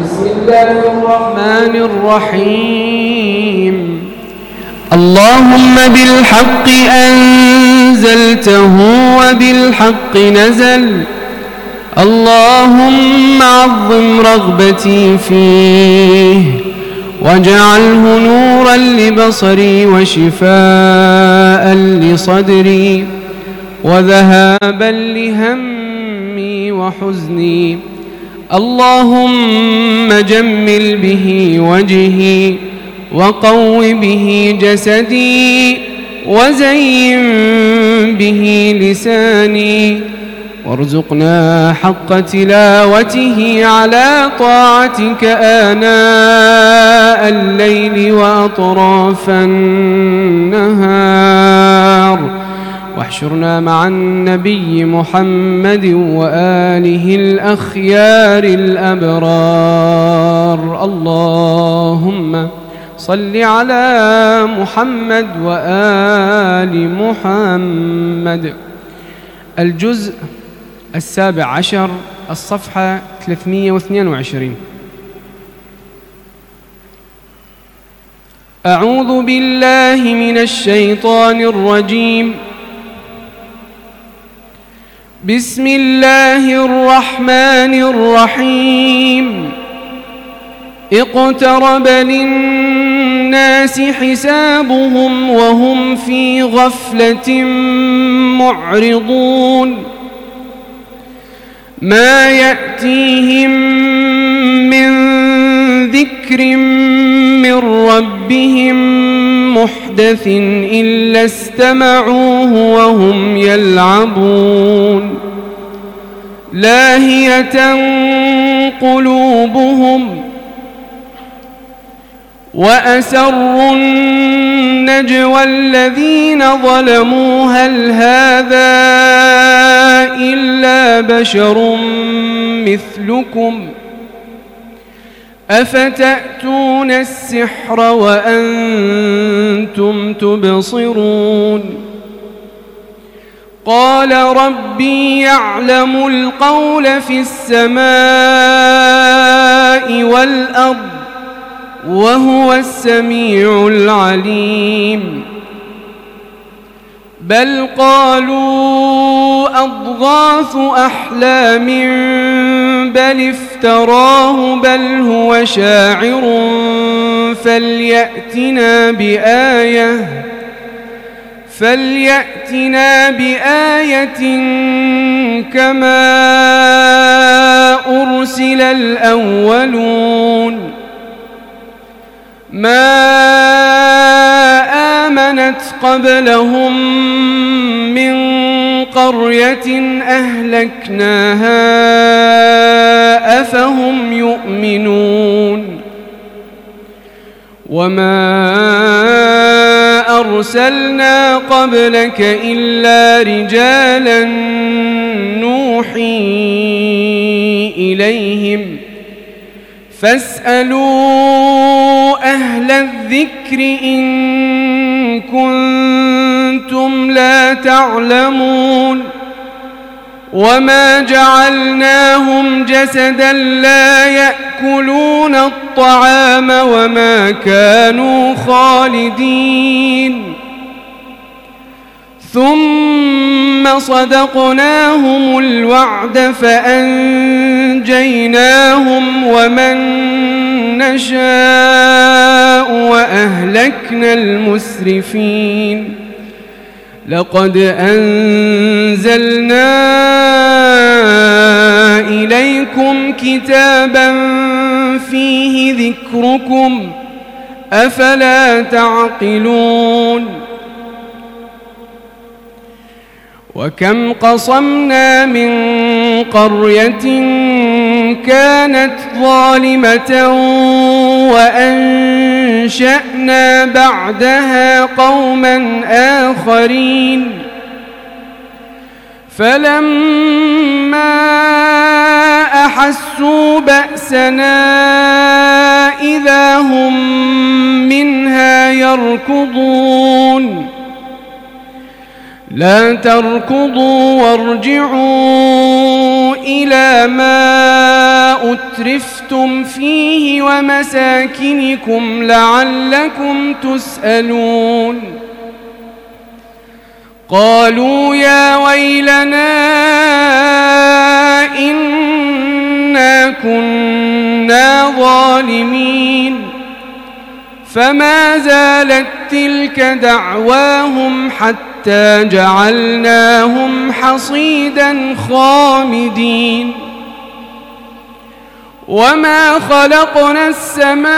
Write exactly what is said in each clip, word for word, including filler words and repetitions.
بسم الله الرحمن الرحيم اللهم بالحق أنزلته وبالحق نزل اللهم عظم رغبتي فيه واجعله نورا لبصري وشفاء لصدري وذهابا لهمي وحزني اللهم جمل به وجهي وقو به جسدي وزين به لساني وارزقنا حق تلاوته على طاعتك آناء الليل وأطراف النهار واحشرنا مع النبي محمد وآله الأخيار الأبرار اللهم صل على محمد وآل محمد. الجزء السابع عشر، الصفحة ثلاثمائة واثنين وعشرين. أعوذ بالله من الشيطان الرجيم. بسم الله الرحمن الرحيم. اقترب للناس حسابهم وهم في غفلة معرضون ما يأتيهم من ذكر من ربهم محدث إلا استمعوه وهم يلعبون لاهية قلوبهم وأسروا النجوى الذين ظلموا هل هذا إلا بشر مثلكم أفتأتون السحر وأنتم تبصرون قال ربي يعلم القول في السماء والأرض وهو السميع العليم بل قالوا أضغاث أحلام بل افتراه بل هو شاعر فليأتنا بآية فليأتنا بآية كما أرسل الأولون ما آمنت قبلهم من قرية أهلكناها أفهم يؤمنون وما أرسلنا قبلك إلا رجالا نوحي إليهم فاسألوا أهل الذكر إن كنتم لا تعلمون وما جعلناهم جسدا لا يأكلون الطعام وما كانوا خالدين ثم صدقناهم الوعد فأنجيناهم ومن نشاء وأهلكنا المسرفين لقد أنزلنا إليكم كتابا فيه ذكركم أفلا تعقلون وكم قصمنا من قرية كانت ظالمة وأنشأنا بعدها قوما آخرين فلما أحسوا بأسنا إذا هم منها يركضون لا تركضوا وارجعوا إلى ما أترفتم فيه ومساكنكم لعلكم تسألون قالوا يا ويلنا إنا كنا ظالمين فما زالت تلك دعواهم حتى جعلناهم حصيدا خامدين وما خلقنا السماء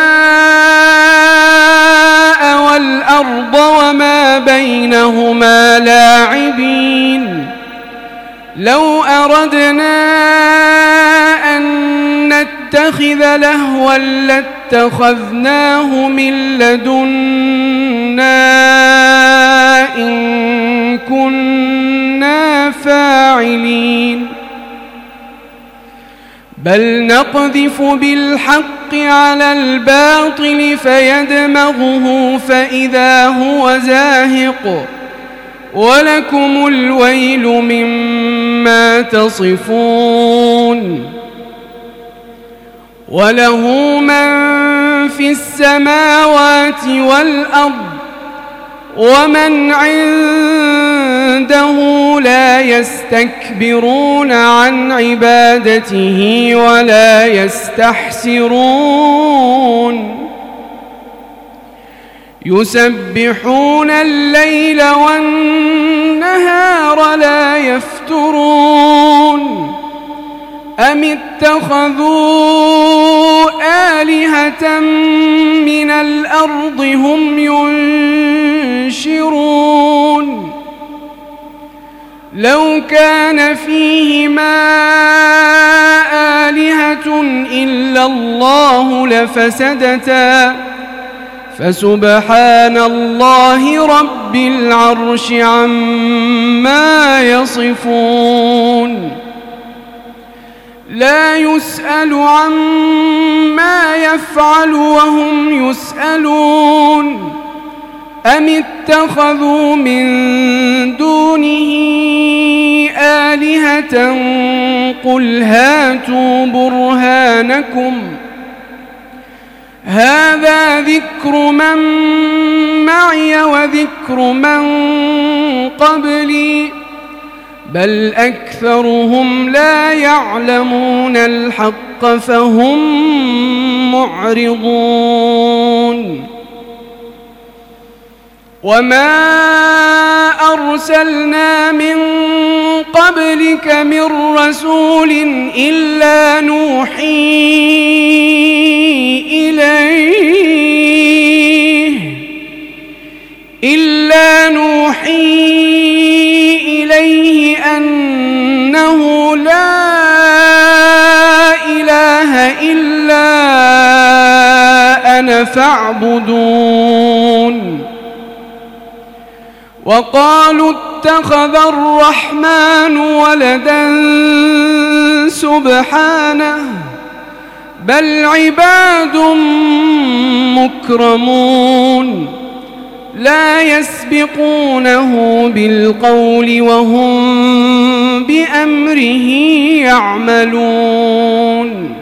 والأرض وما بينهما لاعبين لو أردنا أن نتخذ لهوا لاتخذناه من لدنا إن كنا فاعلين بل نقذف بالحق على الباطل فيدمغه فإذا هو زاهق ولكم الويل مما تصفون وله من في السماوات والأرض ومن عنده لا يستكبرون عن عبادته ولا يستحسرون يسبحون الليل والنهار لا يفترون أم اتخذوا آلهة من الأرض هم ينشرون لو كان فيهما آلهة إلا الله لفسدتا فسبحان الله رب العرش عما يصفون لا يسأل عما يفعل وهم يسألون أم اتخذوا من دونه آلهة قل هاتوا برهانكم هذا ذكر من معي وذكر من قبلي بل أكثرهم لا يعلمون الحق فهم معرضون وما أرسلنا من قبلك من رسول إلا نوحي إليه إلا نوحي إليه أنه لا إله إلا أنا فاعبدون وقالوا اتخذ الرحمن ولدا سبحانه بل عباد مكرمون لا يسبقونه بالقول وهم بأمره يعملون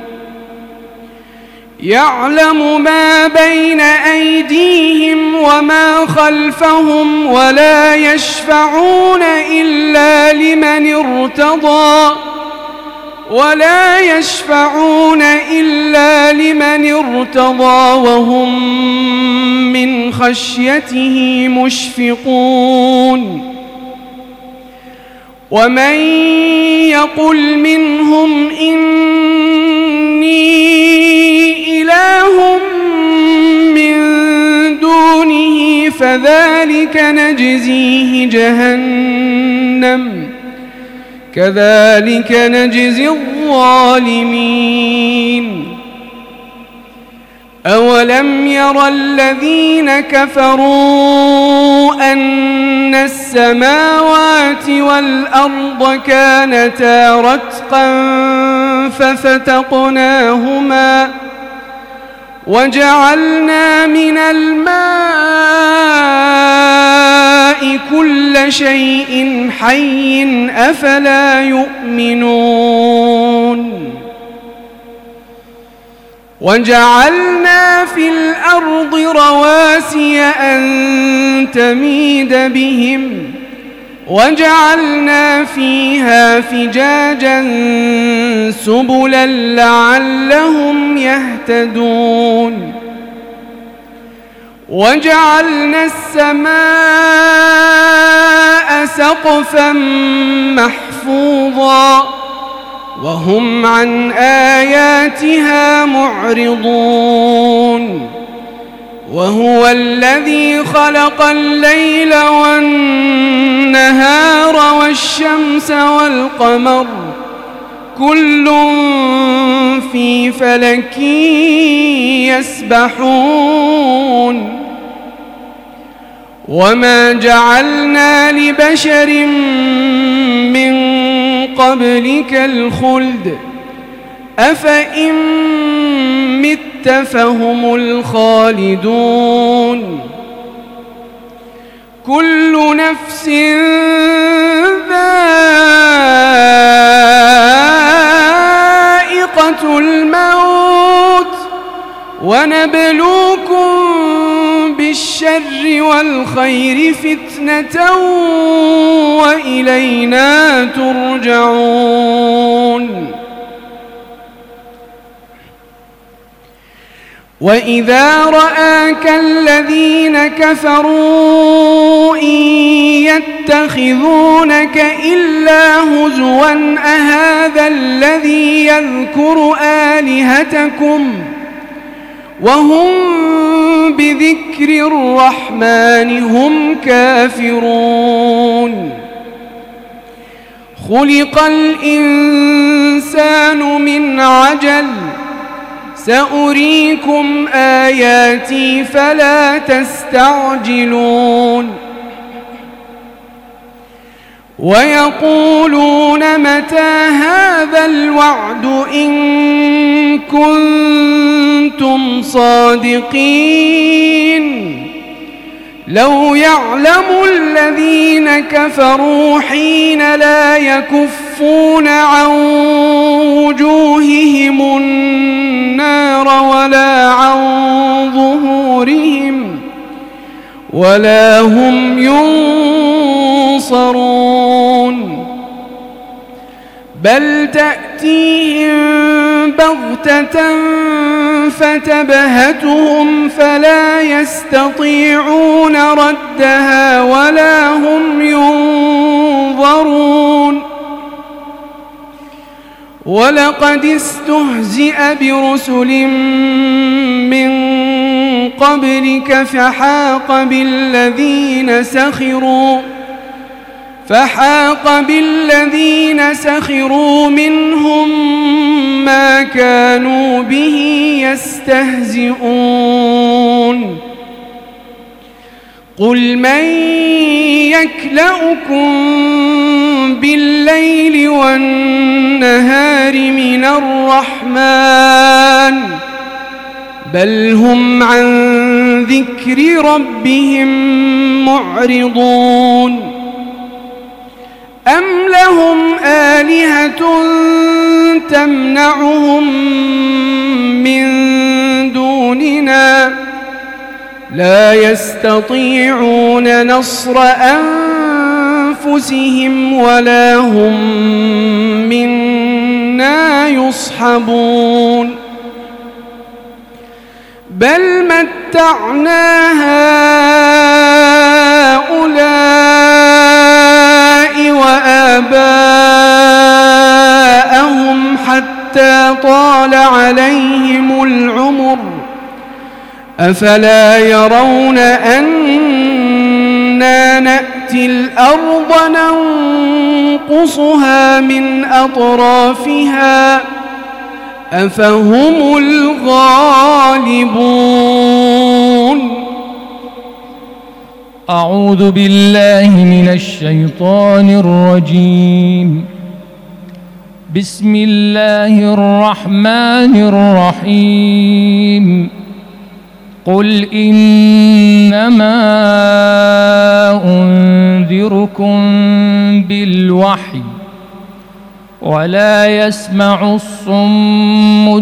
يعلم ما بين أيديهم وما خلفهم ولا يشفعون إلا لمن ارتضى ولا يشفعون إلا لمن ارتضى وهم من خشيته مشفقون ومن يقل منهم إني إله من دونه فذلك نجزيه جهنم كذلك نجزي الظالمين أولم ير الذين كفروا أن السماوات والأرض كانتا رتقا ففتقناهما وجعلنا من الماء كل شيء حي أفلا يؤمنون وجعلنا في الأرض رواسي أن تميد بهم وجعلنا فيها فجاجا سبلا لعلهم يهتدون وجعلنا السماء سقفا محفوظا وهم عن آياتها معرضون وهو الذي خلق الليل والنهار والشمس والقمر كل في فلك يسبحون وما جعلنا لبشر من قبلك الخلد أفإن مت فهم الخالدون كل نفس ذائقة الموت ونبلوكم بالشر والخير فتنة وإلينا ترجعون وإذا رآك الذين كفروا إن يتخذونك إلا هزوا أهذا الذي يذكر آلهتكم وهم بذكر الرحمن هم كافرون خلق الإنسان من عجل سأريكم آياتي فلا تستعجلون ويقولون متى هذا الوعد إن كنتم صادقين لو يعلم الذين كفروا حين لا يكفون عن وجوههم النار ولا عن ظهورهم ولا هم ينصرون بل تأتيهم بغتة فتبهتهم فلا يستطيعون ردها ولا هم ينظرون ولقد استهزئ برسل من قبلك فحاق بالذين سخروا فحاق بالذين سخروا منهم ما كانوا به يستهزئون قل من يكلؤكم بالليل والنهار من الرحمن بل هم عن ذكر ربهم معرضون أم لهم آلهة تمنعهم من دوننا لا يستطيعون نصر أنفسهم ولا هم منا يصحبون بل متعنا هؤلاء وآباءهم حتى طال عليهم العمر أفلا يرون أنا نأتي الأرض ننقصها من أطرافها أفهم الغالبون أعوذ بالله من الشيطان الرجيم بسم الله الرحمن الرحيم قل إنما أنزل يذكركم بالوحي ولا يسمع الصم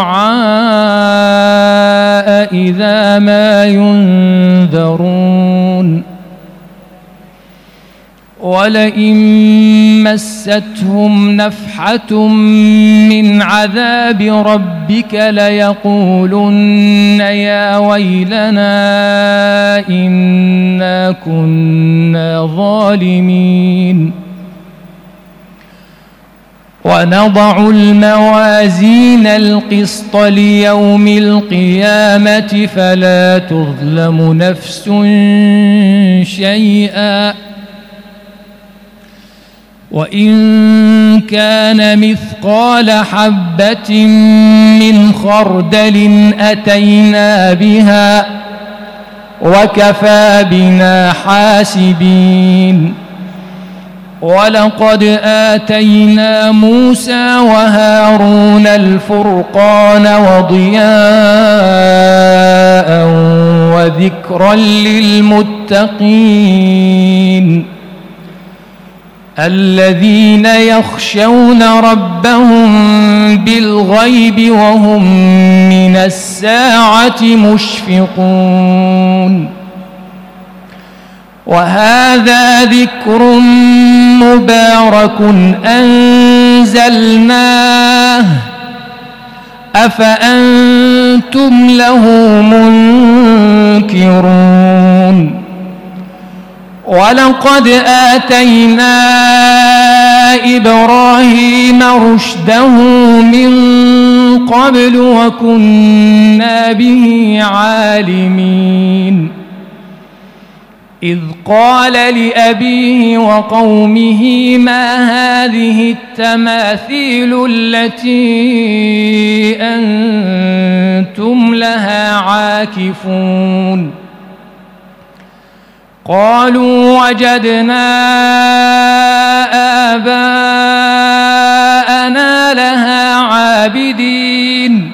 الدعاء إذا ما ينذرون ولئن مستهم نفحة من عذاب ربك ليقولن يا ويلنا إنا كنا ظالمين ونضع الموازين القسط ليوم القيامة فلا تظلم نفس شيئا وإن كان مثقال حبة من خردل أتينا بها وكفى بنا حاسبين ولقد آتينا موسى وهارون الفرقان وضياء وذكرا للمتقين الذين يخشون ربهم بالغيب وهم من الساعة مشفقون وهذا ذكر مبارك أنزلناه أفأنتم له منكرون ولقد آتينا إبراهيم رشده من قبل وكنا به عالمين إذ قال لأبيه وقومه ما هذه التماثيل التي أنتم لها عاكفون قالوا وجدنا آباءنا لها عابدين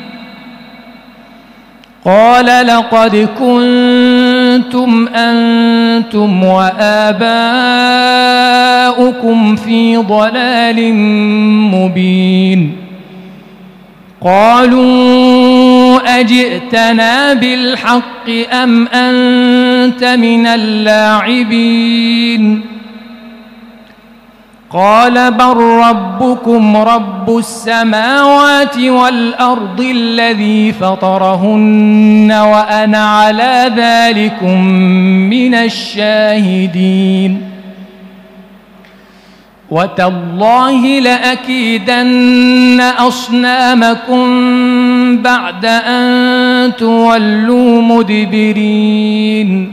قال لقد كنتم أنتم وآباؤكم في ضلال مبين قالوا أجئتنا بالحق أم أنت من اللاعبين قال بل ربكم رب السماوات والأرض الذي فطرهن وأنا على ذلكم من الشاهدين وتالله لأكيدن أصنامكم بعد أن تولوا مدبرين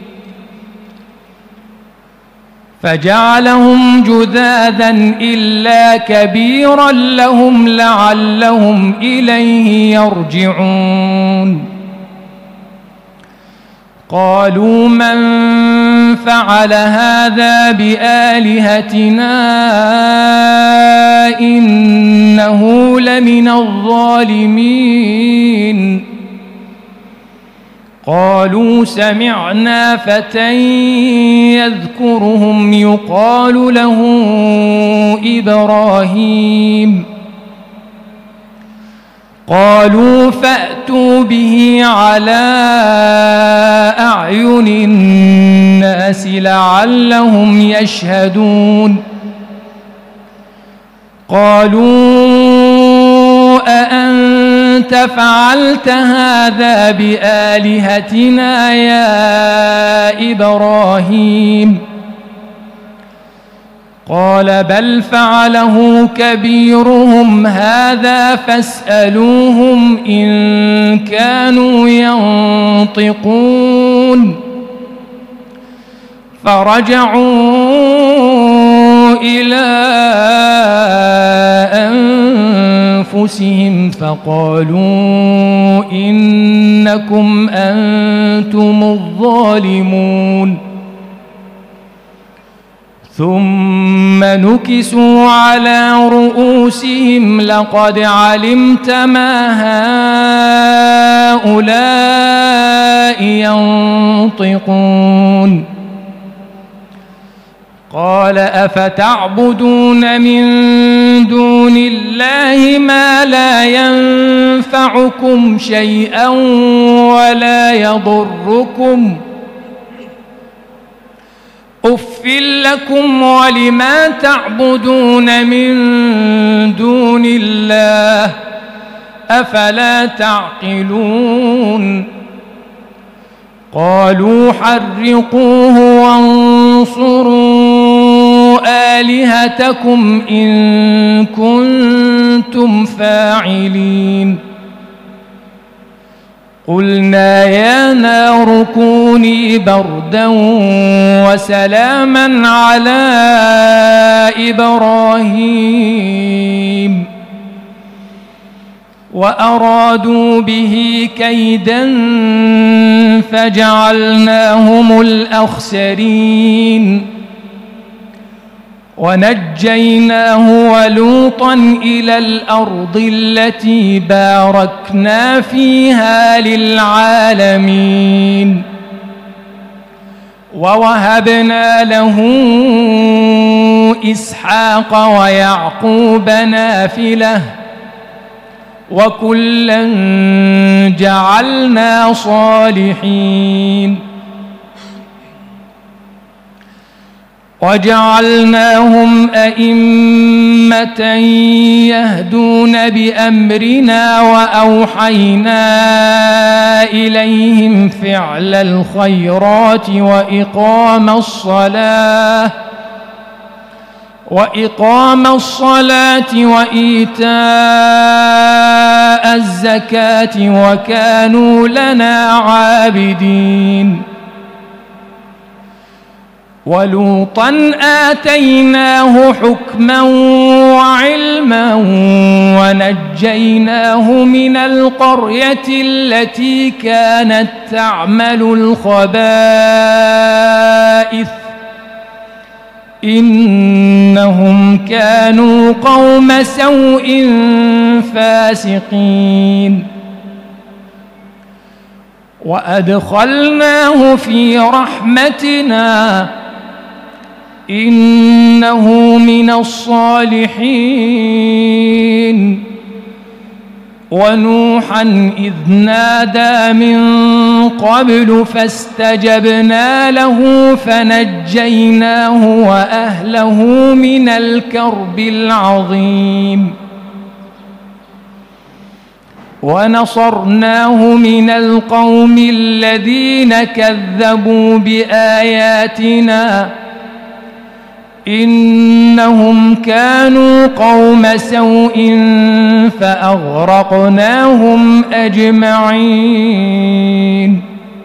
فجعلهم جذاذا إلا كبيرا لهم لعلهم إليه يرجعون قالوا من فعل هذا بآلهتنا إنه لمن الظالمين قالوا سمعنا فتى يذكرهم يقال له إبراهيم قالوا فأتوا به على أعين الناس لعلهم يشهدون قالوا أأنت فعلت هذا بآلهتنا يا إبراهيم قال بل فعله كبيرهم هذا فاسألوهم إن كانوا ينطقون فرجعوا إلى أنفسهم فقالوا إنكم أنتم الظالمون ثم نكسوا على رؤوسهم لقد علمت ما هؤلاء ينطقون قال أفتعبدون من دون الله ما لا ينفعكم شيئا ولا يضركم أف لكم ولما تعبدون من دون الله أفلا تعقلون قالوا حرقوه وانصروا آلهتكم إن كنتم فاعلين قلنا يا نار كوني بردا وسلاما على إبراهيم وأرادوا به كيدا فجعلناهم الأخسرين ونجيناه ولوطا إلى الأرض التي باركنا فيها للعالمين ووهبنا له إسحاق ويعقوب نافلة وكلا جعلنا صالحين وجعلناهم أئمة يهدون بأمرنا وأوحينا إليهم فعل الخيرات وإقام الصلاة وإقام الصلاة وإيتاء الزكاة وكانوا لنا عابدين ولوطا آتيناه حكما وعلما ونجيناه من القرية التي كانت تعمل الخبائث إنهم كانوا قوم سوء فاسقين وأدخلناه في رحمتنا إنه من الصالحين ونوحا إذ نادى من قبل فاستجبنا له فنجيناه وأهله من الكرب العظيم ونصرناه من القوم الذين كذبوا بآياتنا إنهم كانوا قوم سوء فأغرقناهم أجمعين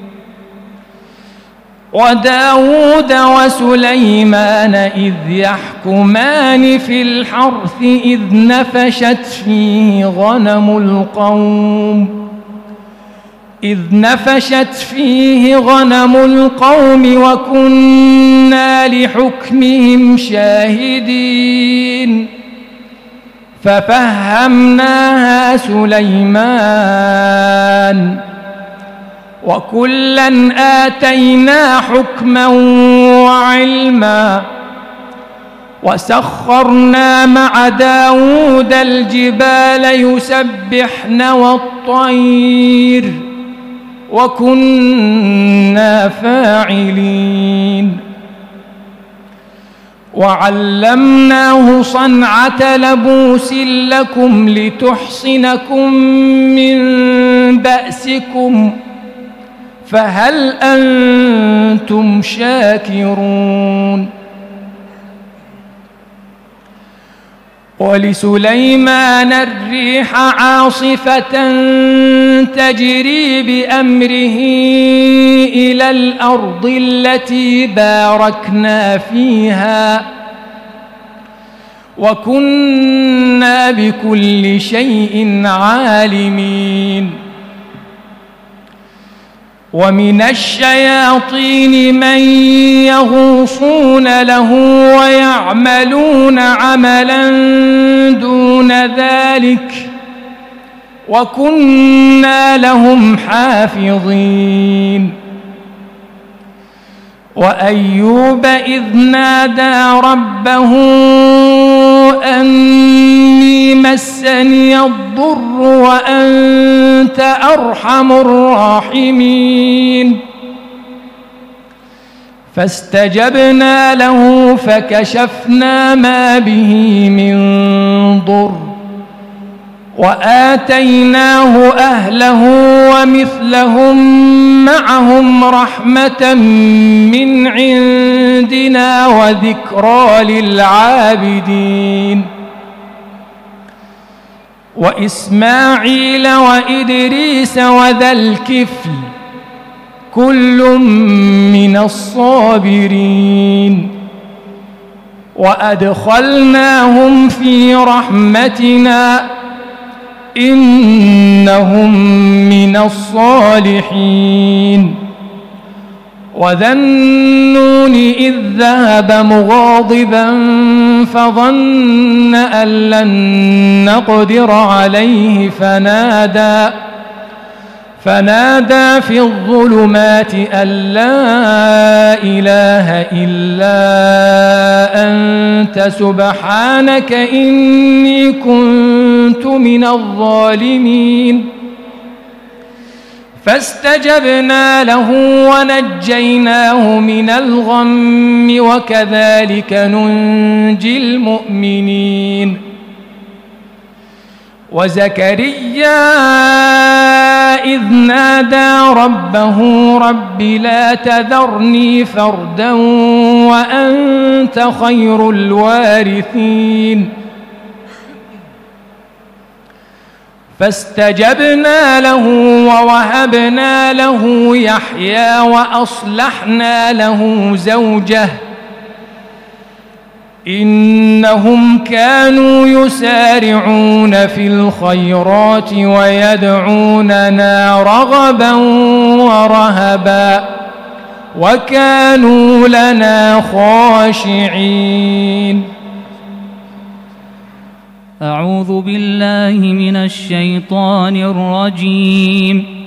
وداود وسليمان إذ يحكمان في الحرث إذ نفشت فيه غنم القوم إذ نفشت فيه غنم القوم وكنا لحكمهم شاهدين ففهمناها سليمان وكلا آتينا حكما وعلما وسخرنا مع داود الجبال يسبحن والطير وكنا فاعلين وعلمناه صنعة لبوس لكم لتحصنكم من بأسكم فهل أنتم شاكرون ولسليمان الريح عاصفة تجري بأمره إلى الأرض التي باركنا فيها وكنا بكل شيء عالمين ومن الشياطين من يغوصون له ويعملون عملا دون ذلك وكنا لهم حافظين وأيوب إذ نادى ربه أني مسني الضر وأنت أرحم الراحمين فاستجبنا له فكشفنا ما به من ضر وآتيناه أهله ومثلهم معهم رحمة من عندنا وذكرى للعابدين وإسماعيل وإدريس وذا الكفل كل من الصابرين وأدخلناهم في رحمتنا إنهم من الصالحين وذا النون إذ ذهب مغاضبا فظن أن لن نقدر عليه فنادى فنادى في الظلمات أن لا إله إلا أنت سبحانك إني كنت من الظالمين فاستجبنا له ونجيناه من الغم وكذلك ننجي المؤمنين وزكريا إذ نادى ربه رب لا تذرني فردا وأنت خير الوارثين فاستجبنا له ووهبنا له يحيى وأصلحنا له زوجه إنهم كانوا يسارعون في الخيرات ويدعوننا رغبا ورهبا وكانوا لنا خاشعين. أعوذ بالله من الشيطان الرجيم.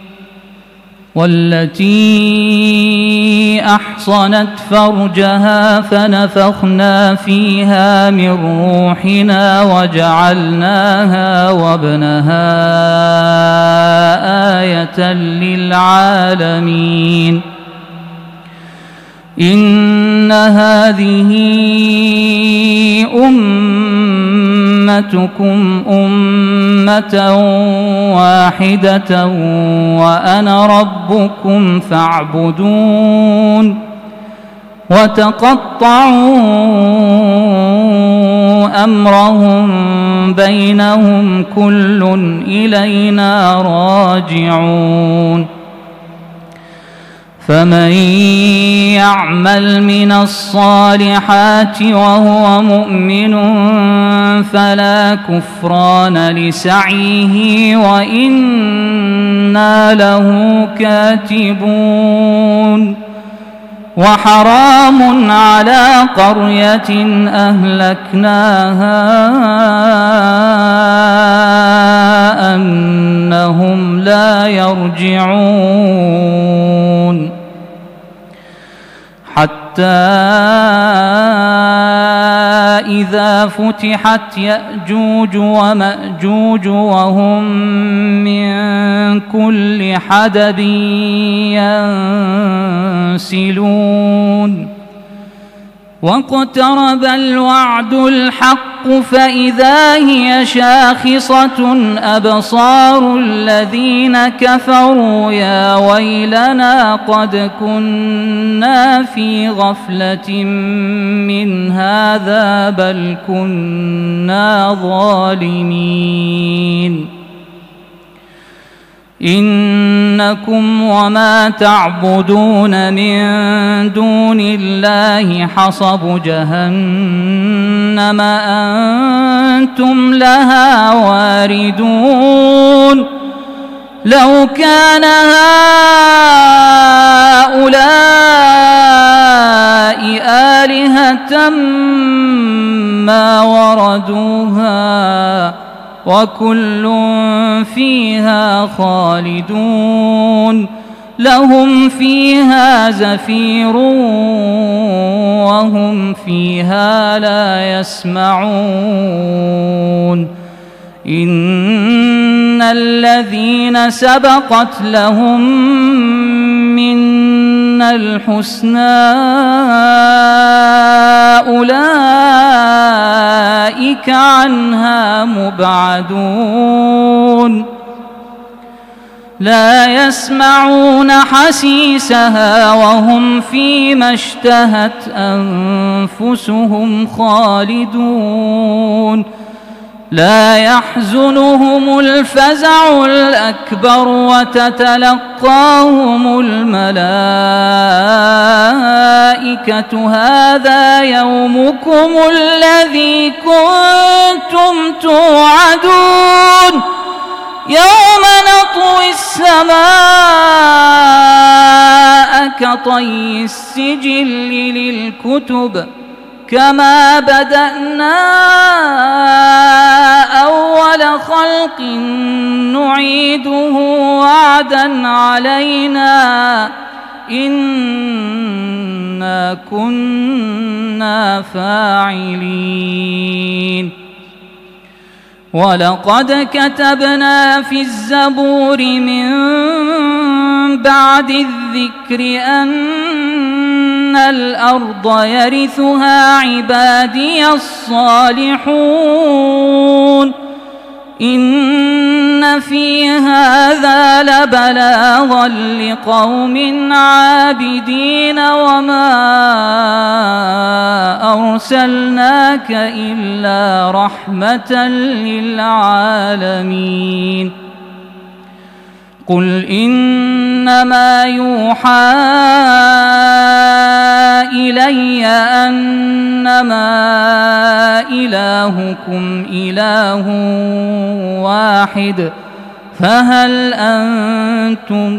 والتي أحصنت فرجها فنفخنا فيها من روحنا وجعلناها وابنها آية للعالمين. إن هذه أمتكم أمة واحدة وأنا ربكم فاعبدون. وتقطعوا أمرهم بينهم كل إلينا راجعون. فمن يعمل من الصالحات وهو مؤمن فلا كفران لسعيه وإنا له كاتبون. وحرام على قرية أهلكناها أنهم لا يرجعون. حتى إذا فتحت يأجوج ومأجوج وهم من كل حدب ينسلون. واقترب الوعد الحق فإذا هي شاخصة أبصار الذين كفروا يا ويلنا قد كنا في غفلة من هذا بل كنا ظالمين. إنكم وما تعبدون من دون الله حصب جهنم أنتم لها واردون. لو كان هؤلاء آلهة ما وردوها وكل فيها خالدون. لهم فيها زفير وهم فيها لا يسمعون إن الذين سبقت لهم منا الحسنى أولئك عنها مبعدون لا يسمعون حسيسها وهم فيما اشتهت أنفسهم خالدون لا يحزنهم الفزع الأكبر وتتلقاهم الملائكة هذا يومكم الذي كنتم توعدون يوم نطوي السماء كطي السجل للكتب كما بدأنا أول خلق نعيده وعدا علينا إنا كنا فاعلين ولقد كتبنا في الزبور من بعد الذكر أن الأرض يرثها عبادي الصالحون إن في هذا لبلاغا لقوم عابدين وما أرسلناك إلا رحمة للعالمين قل إنما يوحى إلي أنما إلهكم إله واحد فهل أنتم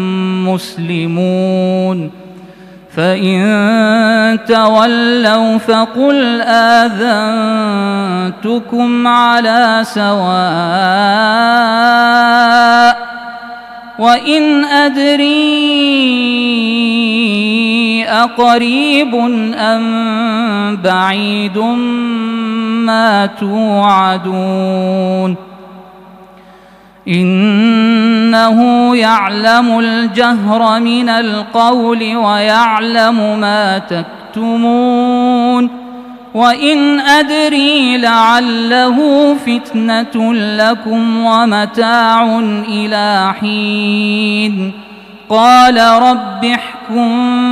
مسلمون فإن تولوا فقل آذنتكم على سواء وإن أدري أقريب أم بعيد ما توعدون إنه يعلم الجهر من القول ويعلم ما تكتمون وإن أدري لعله فتنة لكم ومتاع إلى حين قال رب احكم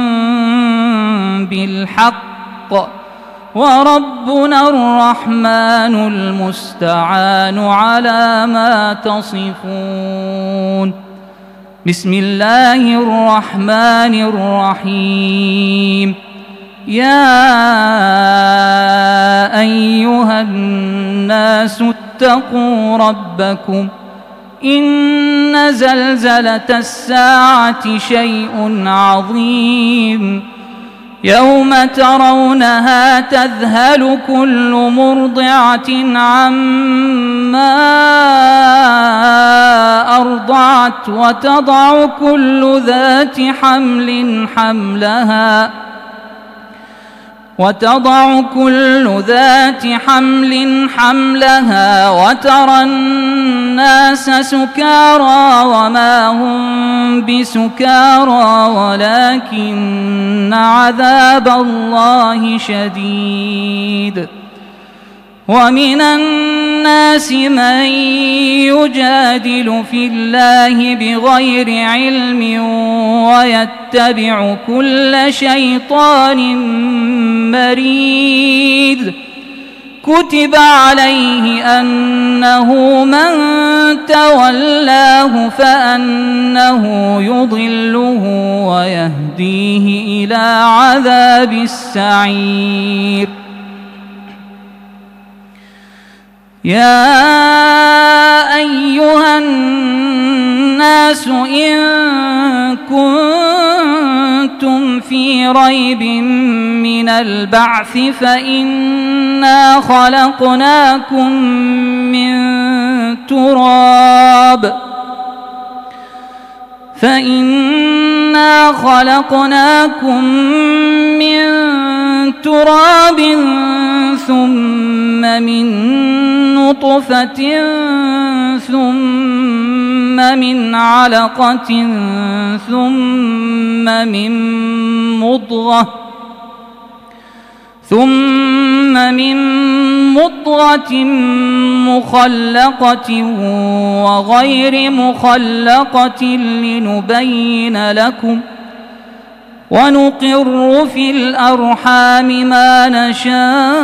بالحق وربنا الرحمن المستعان على ما تصفون بسم الله الرحمن الرحيم يا أيها الناس اتقوا ربكم إن زلزلة الساعة شيء عظيم يوم ترونها تذهل كل مرضعة عما أرضعت وتضع كل ذات حمل حملها وتضع كل ذات حمل حملها وترى الناس سكارى وما هم بسكارى ولكن عذاب الله شديد ومن الناس من يجادل في الله بغير علم ويتبع كل شيطان مريد كتب عليه أنه من تولاه فأنه يضله ويهديه إلى عذاب السعير يا أيها الناس إن كنتم في ريب من البعث فإنا خلقناكم من تراب فإنا خلقناكم من تراب ثم من نطفة ثم من علقة ثم من مضغة ثم من مضغة مخلقة وغير مخلقة لنبين لكم ونقر في الأرحام ما نشاء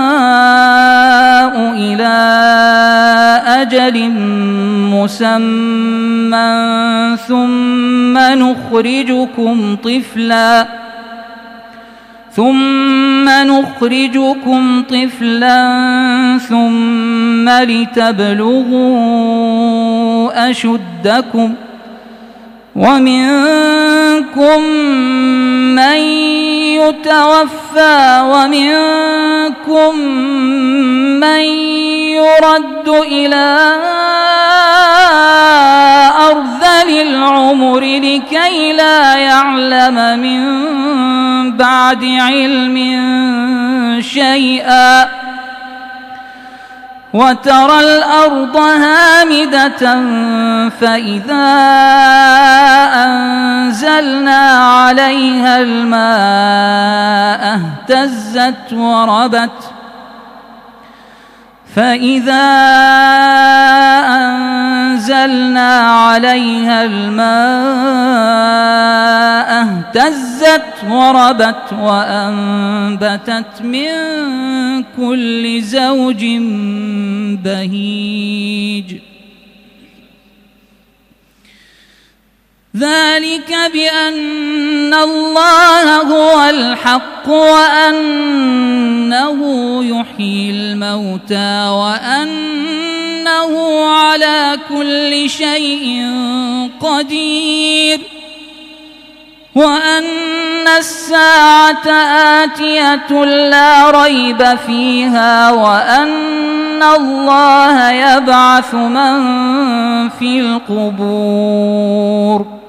إلى أجل مسمى ثم نخرجكم طفلا ثم نخرجكم طفلا ثم لتبلغوا أشدكم ومنكم من يتوفى ومنكم من يرد إلى أرذل العمر لكي لا يعلم من بعد علم شيئا وترى الأرض هامدة فإذا أنزلنا عليها الماء اهتزت وربت فإذا أنزلنا عليها الماء اهتزت وربت وأنبتت من كل زوج بهيج ذلك بأن الله هو الحق وأنه يحيي الموتى وأنه على كل شيء قدير وأن الساعة آتية لا ريب فيها وأن الله يبعث من في القبور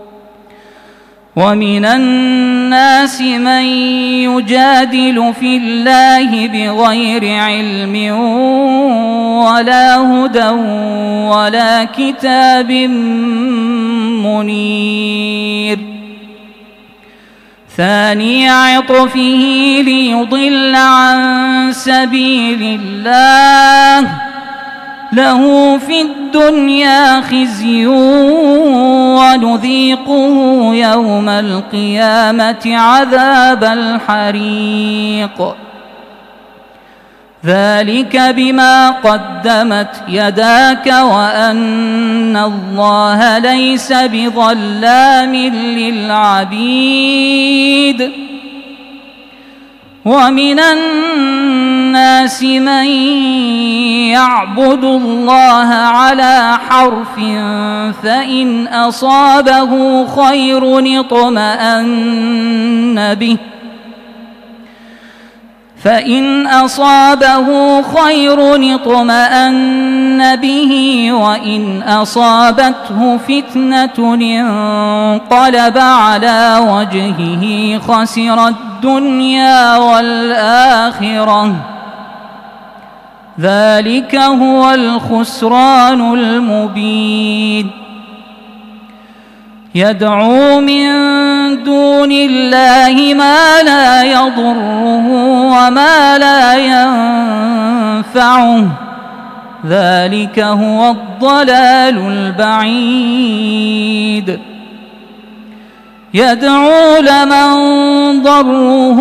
ومن الناس من يجادل في الله بغير علم ولا هدى ولا كتاب منير ثاني عطفه ليضل عن سبيل الله له في الدنيا خزي ونذيقه يوم القيامة عذاب الحريق ذلك بما قدمت يداك وأن الله ليس بظلام للعبيد ومن الناس من يعبد الله على حرف فإن أصابه خير اطمأن به فإن أصابه خير اطمأن به وإن أصابته فتنة انقلب على وجهه خسر الدنيا والآخرة ذلك هو الخسران المبين يدعو من دون الله ما لا يضره وما لا ينفعه ذلك هو الضلال البعيد يدعو لمن ضره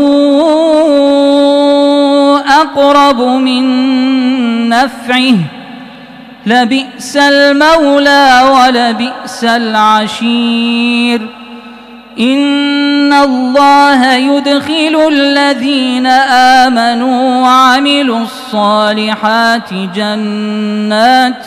أقرب من نفعه لبئس المولى ولبئس العشير إن الله يدخل الذين آمنوا وعملوا الصالحات جنات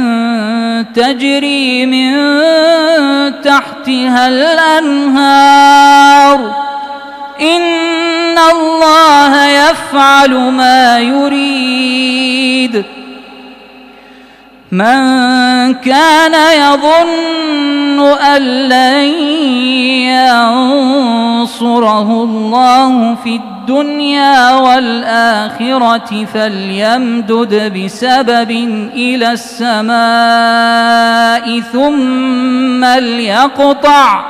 تجري من تحتها الأنهار إن الله يفعل ما يريد من كان يظن أن لن ينصره الله في الدنيا والآخرة فليمدد بسبب إلى السماء ثم ليقطع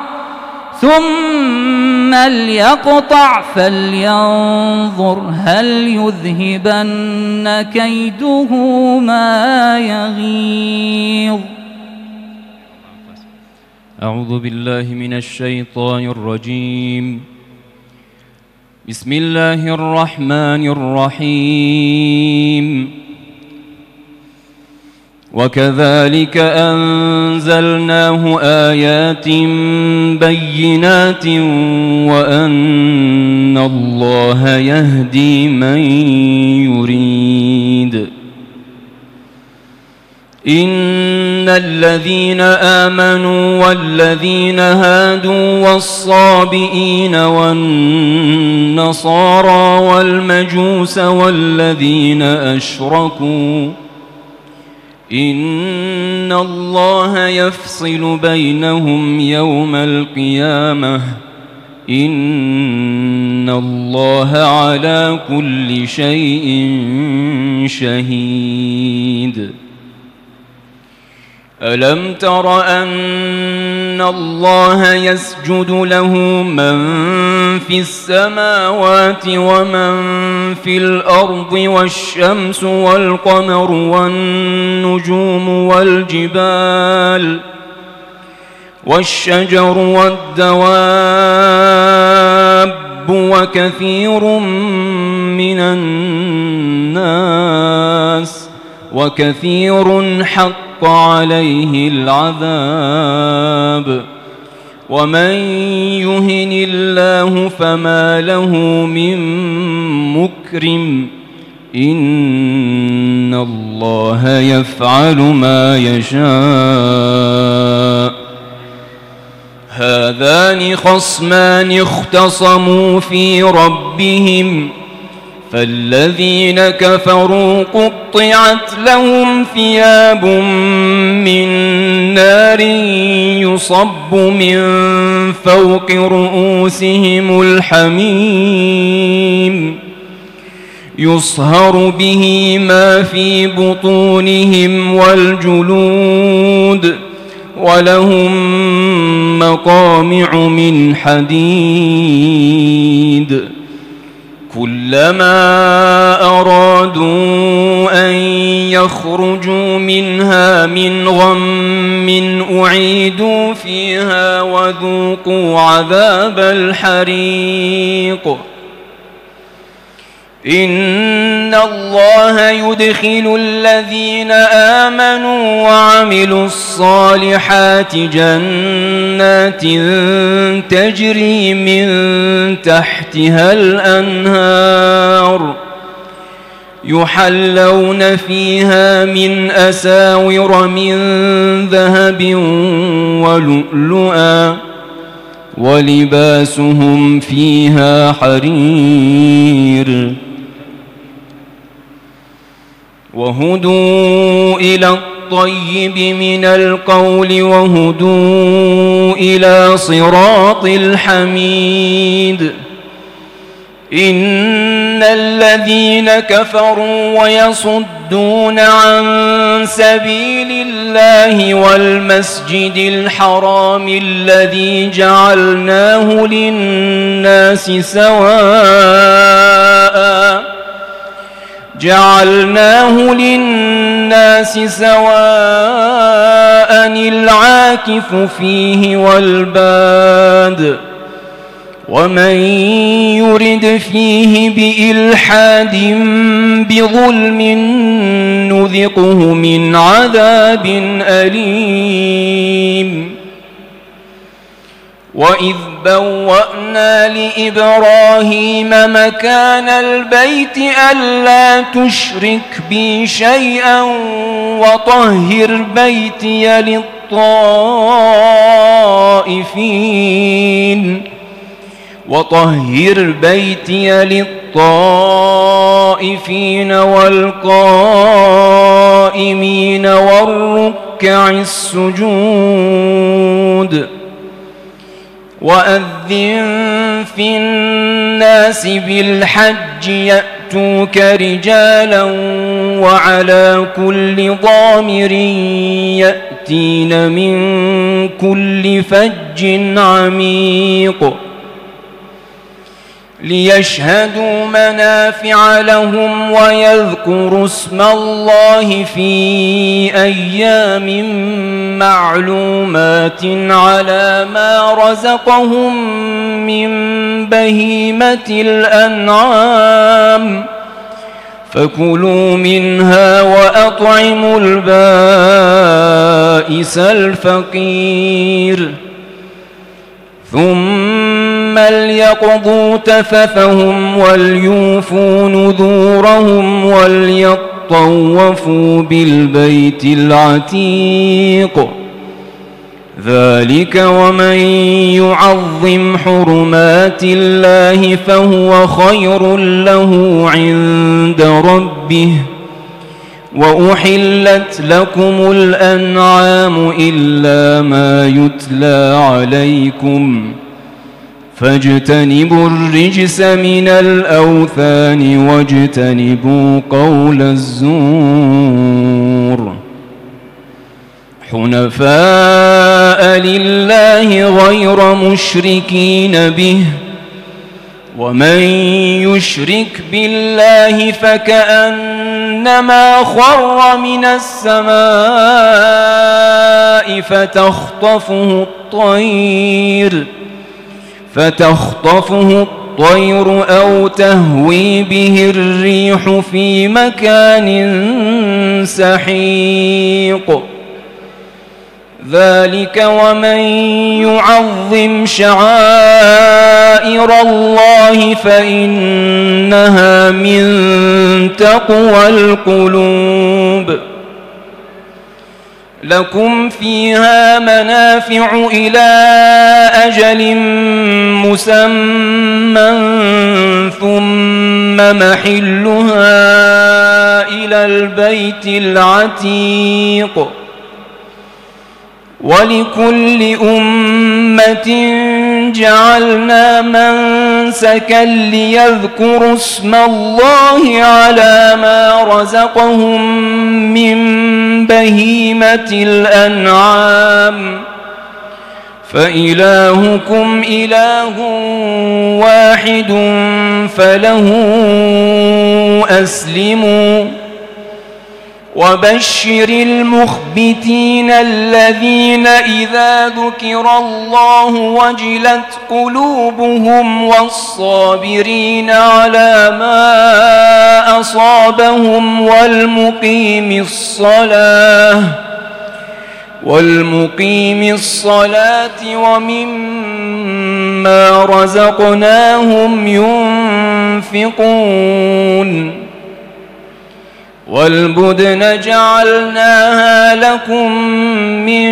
ثم ليقطع فلينظر هل يذهبن كيده ما يغيظ. أعوذ بالله من الشيطان الرجيم. بسم الله الرحمن الرحيم. وكذلك أنزلناه آيات بينات وأن الله يهدي من يريد. إن الذين آمنوا والذين هادوا والصابئين والنصارى والمجوس والذين أشركوا إن الله يفصل بينهم يوم القيامة إن الله على كل شيء شهيد. ألم تر أن الله يسجد له من في السماوات ومن في الأرض والشمس والقمر والنجوم والجبال والشجر والدواب وكثير من الناس وكثير حق عليه العذاب ومن يهن الله فما له من مكرم إن الله يفعل ما يشاء. هذان خصمان اختصموا في ربهم فالذين كفروا قطعت لهم ثياب من نار يصب من فوق رؤوسهم الحميم يصهر به ما في بطونهم والجلود ولهم مقامع من حديد كلما أرادوا أن يخرجوا منها من غم أعيدوا فيها وذوقوا عذاب الحريق. إن الله يدخل الذين آمنوا وعملوا الصالحات جنات تجري من تحتها الأنهار يحلون فيها من أساور من ذهب ولؤلؤا ولباسهم فيها حرير وهدوا إلى الطيب من القول وهدوا إلى صراط الحميد. إن الذين كفروا ويصدون عن سبيل الله والمسجد الحرام الذي جعلناه للناس سواء جعلناه للناس سواء العاكف فيه والباد ومن يرد فيه بإلحاد بظلم نذقه من عذاب أليم. وإذ بوأنا لإبراهيم مكان البيت ألا تشرك بي شيئا وطهر بيتي للطائفين وطهر بيتي للطائفين والقائمين والركع والركع السجود وأذن في الناس بالحج يأتوك رجالا وعلى كل ضامر يأتين من كل فج عميق ليشهدوا منافع لهم ويذكروا اسم الله في أيام معلومات على ما رزقهم من بهيمة الأنعام فكلوا منها وأطعموا البائس الفقير ثم ليقضوا تفثهم وليوفوا نذورهم وليطوفوا بالبيت العتيق ذلك ومن يعظم حرمات الله فهو خير له عند ربه وأحلت لكم الأنعام إلا ما يتلى عليكم فاجتنبوا الرجس من الأوثان واجتنبوا قول الزور حنفاء لله غير مشركين به ومن يشرك بالله فكأنما خر من السماء فتخطفه الطير فتخطفه الطير أو تهوي به الريح في مكان سحيق ذلك ومن يعظم شعائر الله فإنها من تقوى القلوب لكم فيها منافع إلى أجل مسمى ثم محلها إلى البيت العتيق ولكل أمة جعلنا منسكا ليذكروا اسم الله على ما رزقهم من بهيمة الأنعام فإلهكم إله واحد فله أسلموا وبشر المخبتين الذين إذا ذكر الله وجلت قلوبهم والصابرين على ما أصابهم والمقيم الصلاة والمقيم الصلاة ومما رزقناهم ينفقون والبدن جعلناها لكم من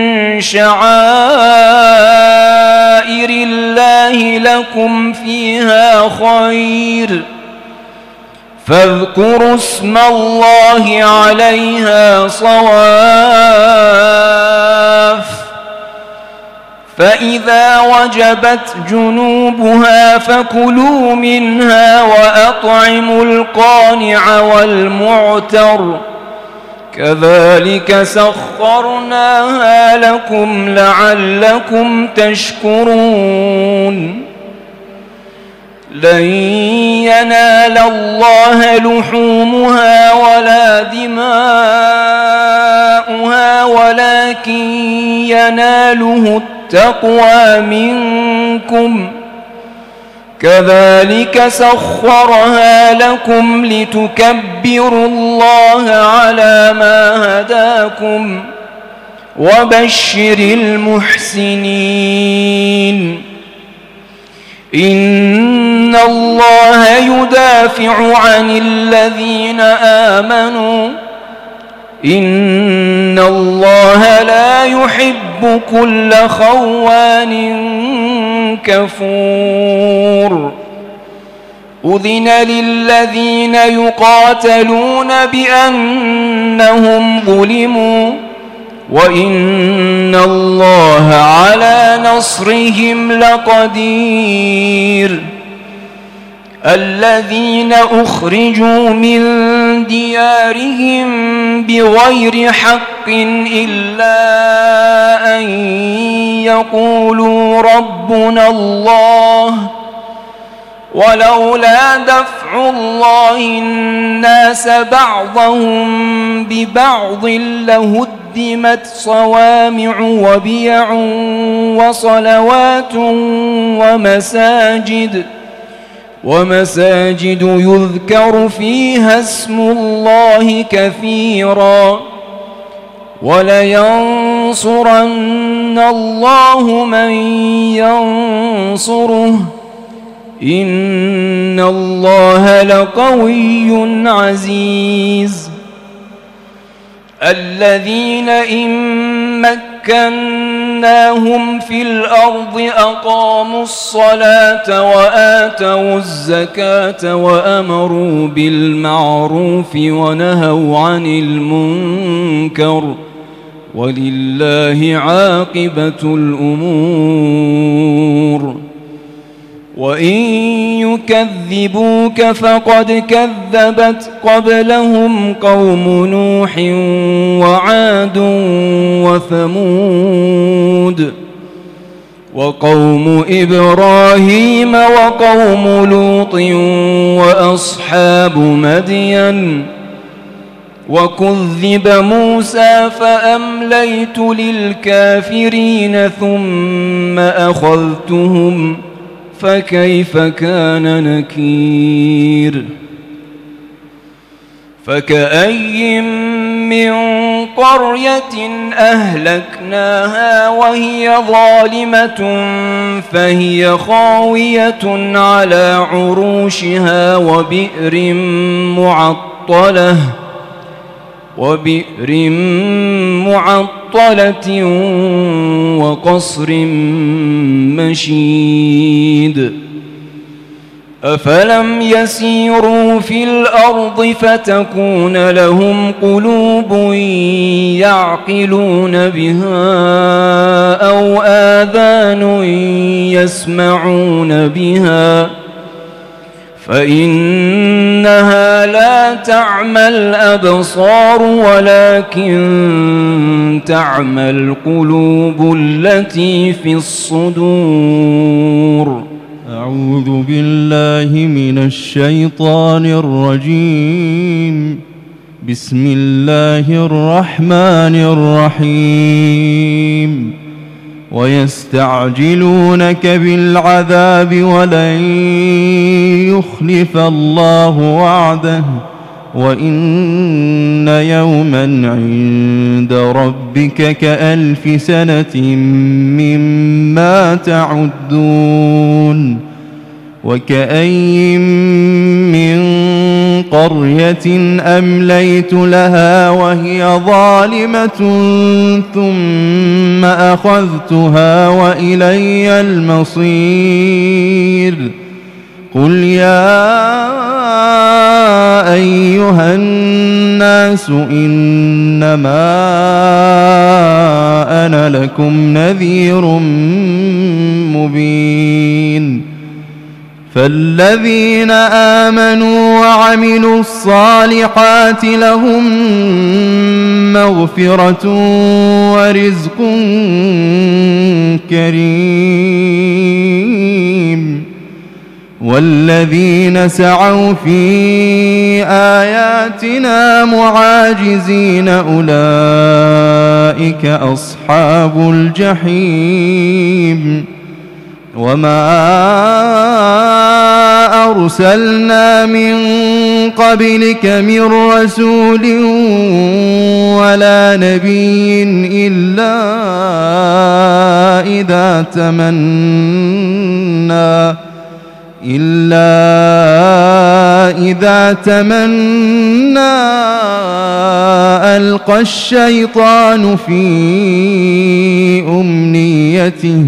شعائر الله لكم فيها خير فاذكروا اسم الله عليها صواف فإذا وجبت جنوبها فكلوا منها وأطعموا القانع والمعتر كذلك سخرناها لكم لعلكم تشكرون لن ينال الله لحومها ولا دماؤها ولكن يناله التقوى منكم كذلك سخرها لكم لتكبروا الله على ما هداكم وبشر المحسنين إن الله يدافع عن الذين آمنوا إن الله لا يحب كل خوان كفور أذن للذين يقاتلون بأنهم ظلموا وإن الله على نصرهم لقدير الذين أخرجوا من ديارهم بغير حق إلا أن يقولوا ربنا الله ولولا دفع الله الناس بعضهم ببعض لهدمت صوامع وبيع وصلوات ومساجد ومساجد يذكر فيها اسم الله كثيرا ولينصرن الله من ينصره إن الله لقوي عزيز الذين إن مكناهم في الأرض أقاموا الصلاة وآتوا الزكاة وأمروا بالمعروف ونهوا عن المنكر ولله عاقبة الأمور وإن يكذبوك فقد كذبت قبلهم قوم نوح وعاد وثمود وقوم إبراهيم وقوم لوط وأصحاب مدين وكذب موسى فأمليت للكافرين ثم أخذتهم فكيف كان نكير فكأي من قرية أهلكناها وهي ظالمة فهي خاوية على عروشها وبئر معطلة وبئر معطلة وقصر مشيد أفلم يسيروا في الأرض فتكون لهم قلوب يعقلون بها أو آذان يسمعون بها فإنها لا تعمى الأبصار ولكن تعمى القلوب التي في الصدور. أعوذ بالله من الشيطان الرجيم. بسم الله الرحمن الرحيم. ويستعجلونك بالعذاب ولن يخلف الله وعده وإن يوما عند ربك كألف سنة مما تعدون. وكأي من قرية أمليت لها وهي ظالمة ثم أخذتها وإلي المصير. قل يا أيها الناس إنما أنا لكم نذير مبين. فالذين آمنوا وعملوا الصالحات لهم مغفرة ورزق كريم. والذين سعوا في آياتنا معاجزين أولئك أصحاب الجحيم. وما أرسلنا من قبلك من رسول ولا نبي إلا إذا تمنى إلا إذا تمنى ألقى الشيطان في أمنيته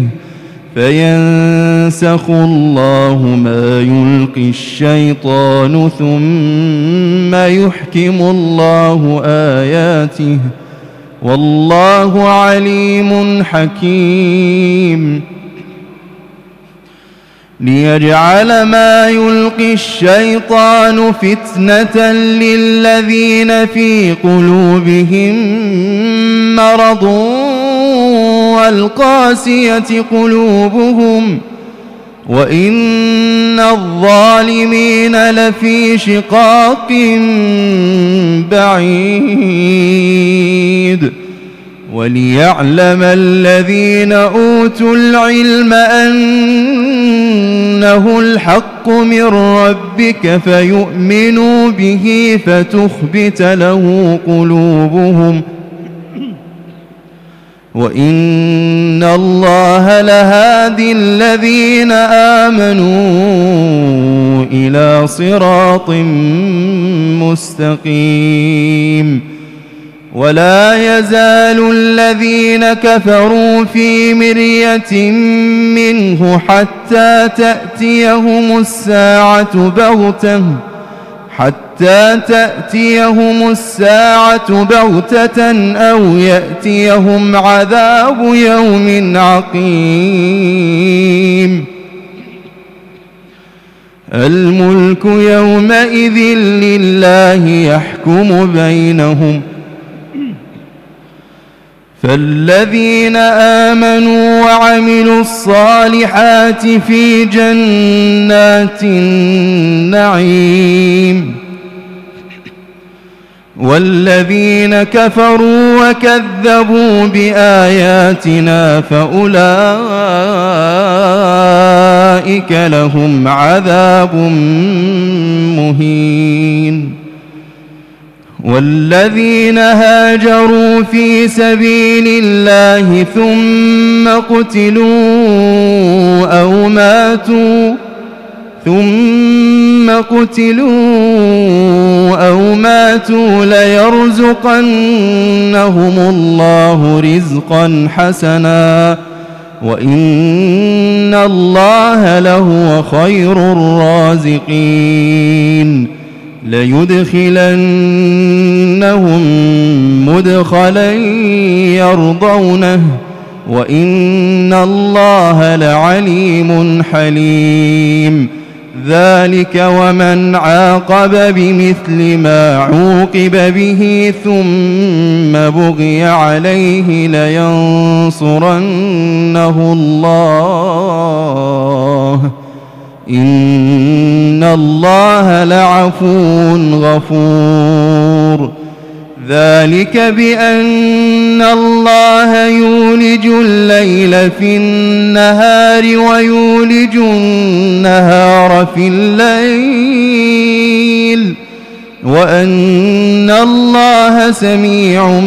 فينسخ الله ما يلقي الشيطان ثم يحكم الله آياته والله عليم حكيم. ليجعل ما يلقي الشيطان فتنة للذين في قلوبهم مرض والقاسية قلوبهم وإن الظالمين لفي شقاق بعيد. وليعلم الذين أوتوا العلم أنه الحق من ربك فيؤمنوا به فتخبت له قلوبهم وإن الله لهادي الذين آمنوا إلى صراط مستقيم. ولا يزال الذين كفروا في مرية منه حتى تأتيهم الساعة بغتة حتى تأتيهم الساعة بغتة أو يأتيهم عذاب يوم عقيم. الملك يومئذ لله يحكم بينهم فالذين آمنوا وعملوا الصالحات في جنات النعيم والذين كفروا وكذبوا بآياتنا فأولئك لهم عذاب مهين. والذين هاجروا في سبيل الله ثم قتلوا أو ماتوا ثم قتلوا أو ماتوا ليرزقنهم الله رزقا حسنا وإن الله لهو خير الرازقين. ليدخلنهم مدخلا يرضونه وإن الله لعليم حليم. ذلك ومن عاقب بمثل ما عوقب به ثم بغي عليه لينصرنه الله إن الله لعفو غفور. ذلك بأن الله يولج الليل في النهار ويولج النهار في الليل وأن الله سميع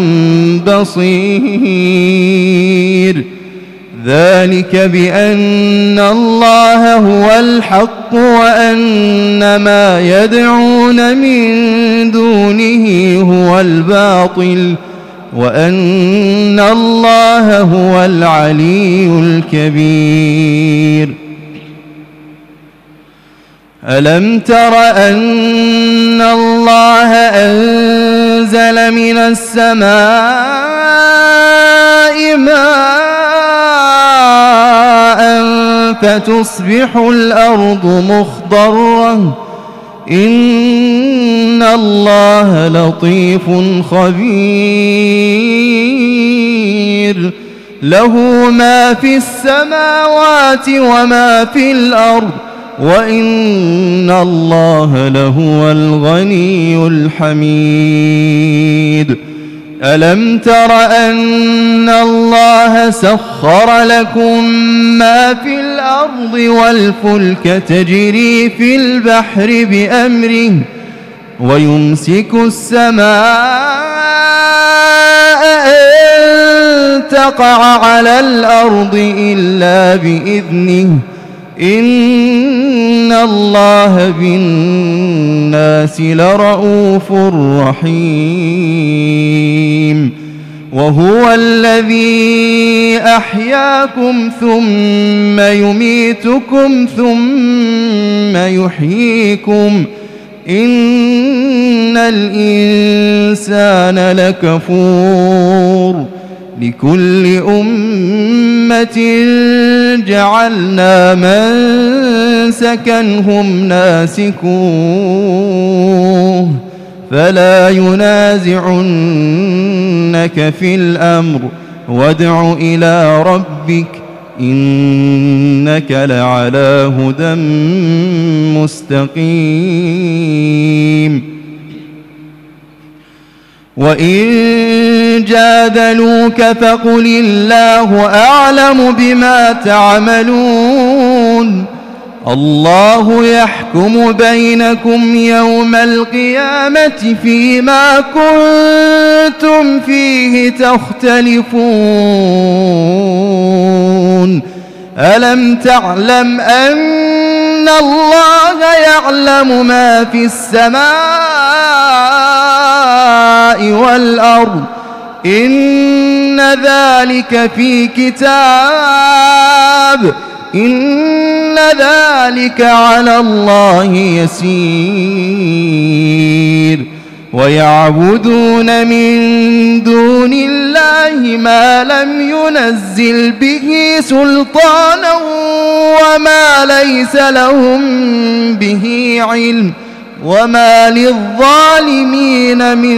بصير. ذلك بأن الله هو الحق وأن ما يدعون من دونه هو الباطل وأن الله هو العلي الكبير. ألم تر أن الله أنزل من السماء ماء فتصبح الأرض مخضرة إن الله لطيف خبير. له ما في السماوات وما في الأرض وإن الله لهو الغني الحميد. ألم تر أن الله سخر لكم ما في الأرض والفلك تجري في البحر بأمره ويمسك السماء أن تقع على الأرض إلا بإذنه إن الله بالناس لرؤوف رحيم. وهو الذي أحياكم ثم يميتكم ثم يحييكم إن الإنسان لكفور الأمور لكل أمة جعلنا منسكا هم ناسكوه فلا ينازعنك في الأمر وادع إلى ربك إنك لعلى هدى مستقيم. وإن جادلوك فقل الله أعلم بما تعملون الله يحكم بينكم يوم القيامة فيما كنتم فيه تختلفون ألم تعلم أن الله يعلم ما في السماء والأرض إن ذلك في كتاب إن ذلك على الله يسير. ويعبدون من دون الله ما لم ينزل به سلطانا وما ليس لهم به علم وما للظالمين من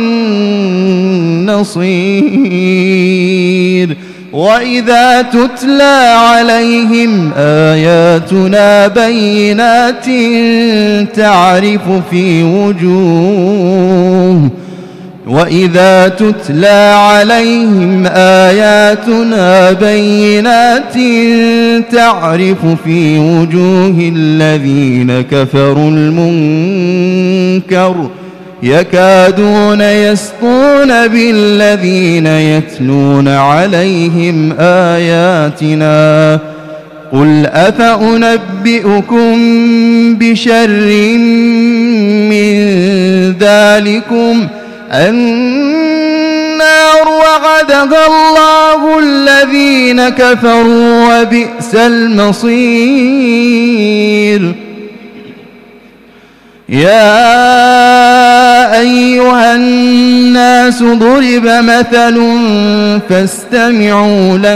نصير. وإذا تتلى عليهم آياتنا بينات تعرف في وجوه وإذا تتلى عليهم آياتنا بينات تعرف في وجوه الذين كفروا المنكر يكادون يسطون بالذين يتلون عليهم آياتنا قل أفأنبئكم بشر من ذلكم النار وعدها الله الذين كفروا وبئس المصير. يا أيها الناس ضرب مثل فاستمعوا له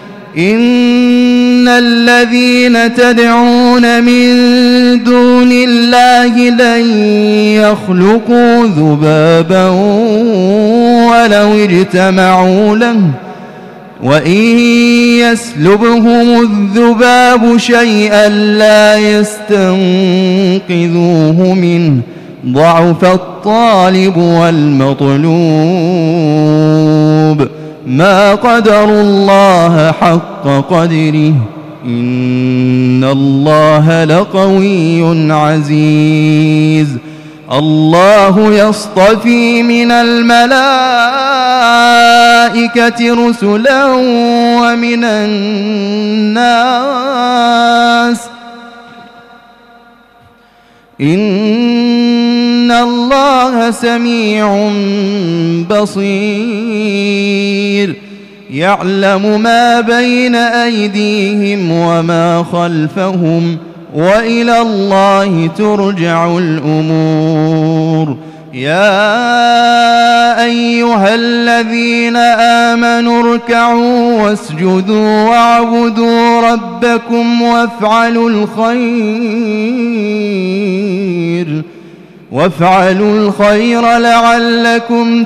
إن الذين تدعون من دون الله لن يخلقوا ذبابا ولو اجتمعوا له وإن يسلبهم الذباب شيئا لا يستنقذوه منه ضعف الطالب والمطلوب ما قدروا الله حق قدره إن الله لقوي عزيز. الله يصطفي من الملائكة رسلا ومن الناس إن الله سميع بصير يعلم ما بين أيديهم وما خلفهم وإلى الله ترجع الأمور. يا أيها الذين آمنوا اركعوا واسجدوا واعبدوا ربكم وافعلوا الخير وافعلوا الخير لعلكم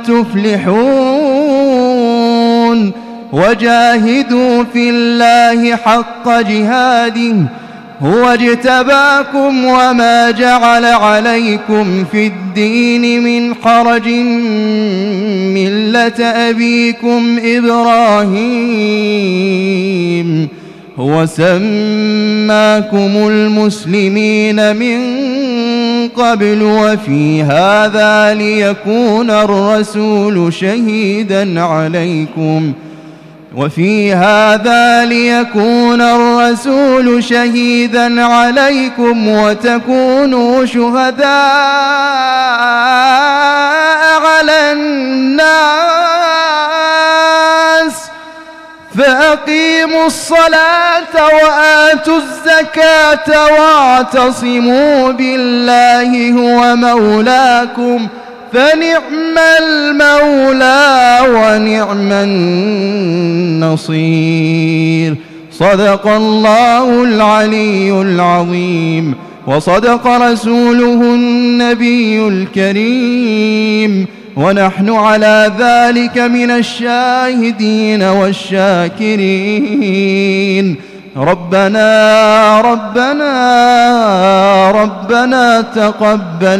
تفلحون. وجاهدوا في الله حق جهاده هو اجتباكم وما جعل عليكم في الدين من حرج ملة أبيكم إبراهيم هو سماكم المسلمين من قبل وفي هذا ليكون الرسول شهيدا عليكم وفي هذا ليكون الرسول شهيدا عليكم وتكونوا شهداء على الناس فأقيموا الصلاة وآتوا الزكاة واعتصموا بالله هو مولاكم فنعم المولى ونعم النصير. صدق الله العلي العظيم، وصدق رسوله النبي الكريم، ونحن على ذلك من الشاهدين والشاكرين. ربنا ربنا ربنا تقبل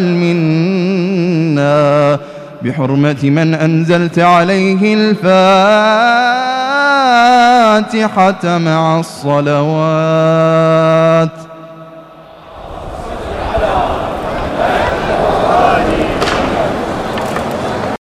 منا بحرمة من أنزلت عليه الفاتحة مع الصلوات.